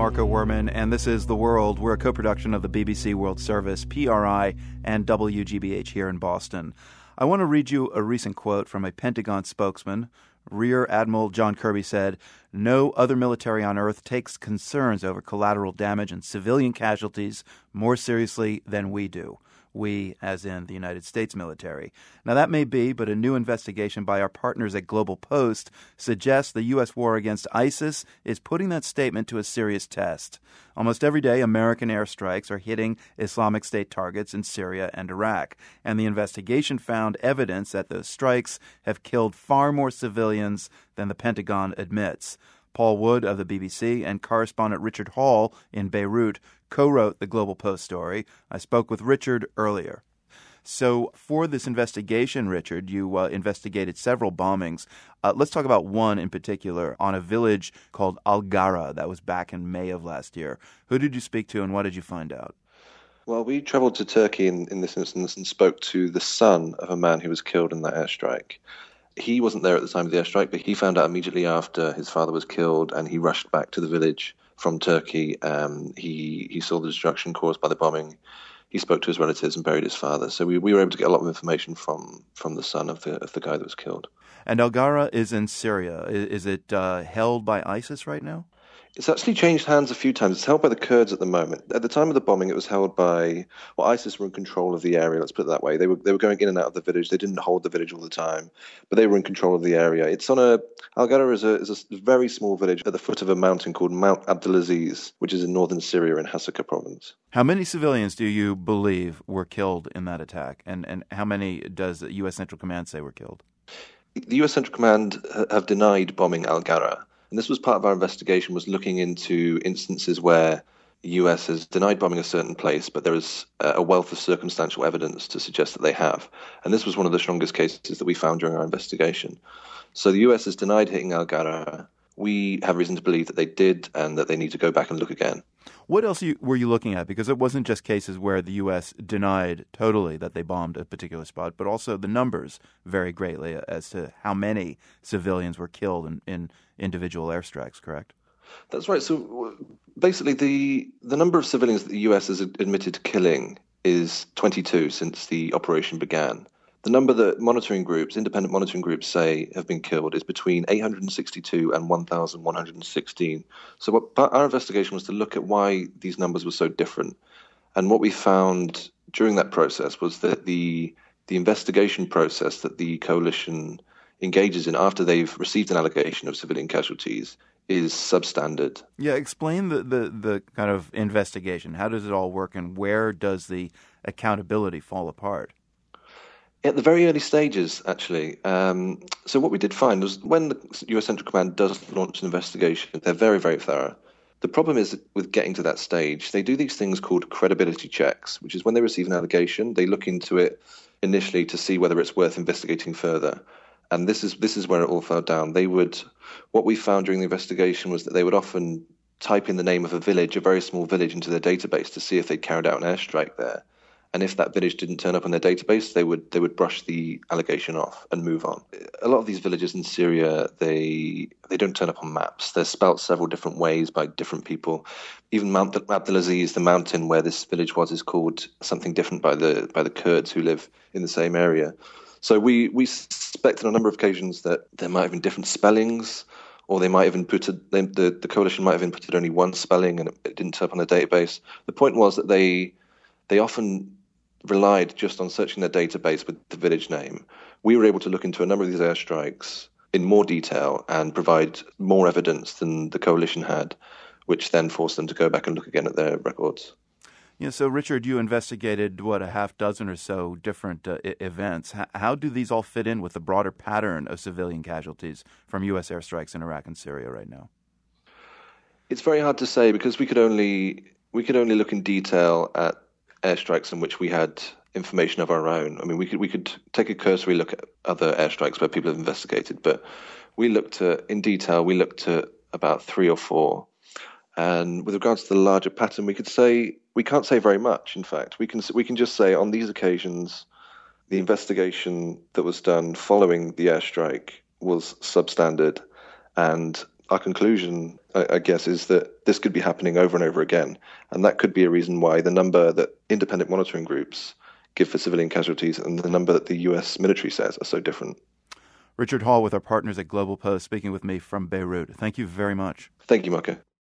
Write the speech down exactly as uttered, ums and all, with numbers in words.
Marco Werman, and this is The World. We're a co-production of the B B C World Service, P R I, and W G B H here in Boston. I want to read you a recent quote from a Pentagon spokesman. Rear Admiral John Kirby said, "No other military on Earth takes concerns over collateral damage and civilian casualties more seriously than we do." We, as in the United States military. Now, that may be, but a new investigation by our partners at Global Post suggests the U S war against ISIS is putting that statement to a serious test. Almost every day, American airstrikes are hitting Islamic State targets in Syria and Iraq, and the investigation found evidence that those strikes have killed far more civilians than the Pentagon admits. Paul Wood of the B B C and correspondent Richard Hall in Beirut co-wrote the Global Post story. I spoke with Richard earlier. So for this investigation, Richard, you uh, investigated several bombings. Uh, let's talk about one in particular on a village called Al-Ghara. That was back in May of last year. Who did you speak to and what did you find out? Well, we traveled to Turkey in, in this instance and spoke to the son of a man who was killed in that airstrike. He wasn't there at the time of the airstrike, but he found out immediately after his father was killed, and he rushed back to the village from Turkey. Um, he he saw the destruction caused by the bombing. He spoke to his relatives and buried his father. So we, we were able to get a lot of information from from the son of the of the guy that was killed. And Al-Ghara is in Syria. Is, is it uh, held by ISIS right now? It's actually changed hands a few times. It's held by the Kurds at the moment. At the time of the bombing, it was held by, well, ISIS were in control of the area, let's put it that way. They were they were going in and out of the village. They didn't hold the village all the time, but they were in control of the area. It's on a, Al-Ghara is a, is a very small village at the foot of a mountain called Mount Abdelaziz, which is in northern Syria in Hasaka province. How many civilians do you believe were killed in that attack? And, and how many does the U S. Central Command say were killed? The U S. Central Command have denied bombing Al-Ghara. And this was part of our investigation, was looking into instances where the U S has denied bombing a certain place, but there is a wealth of circumstantial evidence to suggest that they have. And this was one of the strongest cases that we found during our investigation. So the U S has denied hitting Al-Ghara. We have reason to believe that they did and that they need to go back and look again. What else were you looking at? Because it wasn't just cases where the U S denied totally that they bombed a particular spot, but also the numbers vary greatly as to how many civilians were killed in, in individual airstrikes, correct? That's right. So basically the the number of civilians that the U S has admitted to killing is twenty-two since the operation began. The number that monitoring groups, independent monitoring groups say have been killed is between eight hundred sixty-two and one thousand one hundred sixteen. So what, our investigation was to look at why these numbers were so different. And what we found during that process was that the the investigation process that the coalition engages in after they've received an allegation of civilian casualties is substandard. Yeah, explain the, the, the kind of investigation. How does it all work and where does the accountability fall apart? At the very early stages, actually. Um, so what we did find was when the U S. Central Command does launch an investigation, they're very, very thorough. The problem is that with getting to that stage, they do these things called credibility checks, which is when they receive an allegation, they look into it initially to see whether it's worth investigating further. And this is this is where it all fell down. They would, what we found during the investigation was that they would often type in the name of a village, a very small village, into their database to see if they carried out an airstrike there. And if that village didn't turn up on their database, they would they would brush the allegation off and move on. A lot of these villages in Syria, they they don't turn up on maps. They're spelt several different ways by different people. Even Mount Abdelaziz, the mountain where this village was, is called something different by the by the Kurds who live in the same area. So we, we suspect on a number of occasions that there might have been different spellings, or they might have inputted, they, the, the coalition might have inputted only one spelling and it, it didn't turn up on the database. The point was that they they often relied just on searching their database with the village name. We were able to look into a number of these airstrikes in more detail and provide more evidence than the coalition had, which then forced them to go back and look again at their records. Yeah, so Richard, you investigated, what, a half dozen or so different uh, I- events. H- how do these all fit in with the broader pattern of civilian casualties from U S airstrikes in Iraq and Syria right now? It's very hard to say because we could only we could only look in detail at airstrikes in which we had information of our own. I mean, we could we could take a cursory look at other airstrikes where people have investigated, but we looked at, in detail, we looked at about three or four. And with regards to the larger pattern, we could say we can't say very much. In fact, we can we can just say on these occasions, the investigation that was done following the airstrike was substandard, and our conclusion, I, I guess, is that this could be happening over and over again. And that could be a reason why the number that independent monitoring groups give for civilian casualties and the number that the U S military says are so different. Richard Hall with our partners at Global Post speaking with me from Beirut. Thank you very much. Thank you, Marco.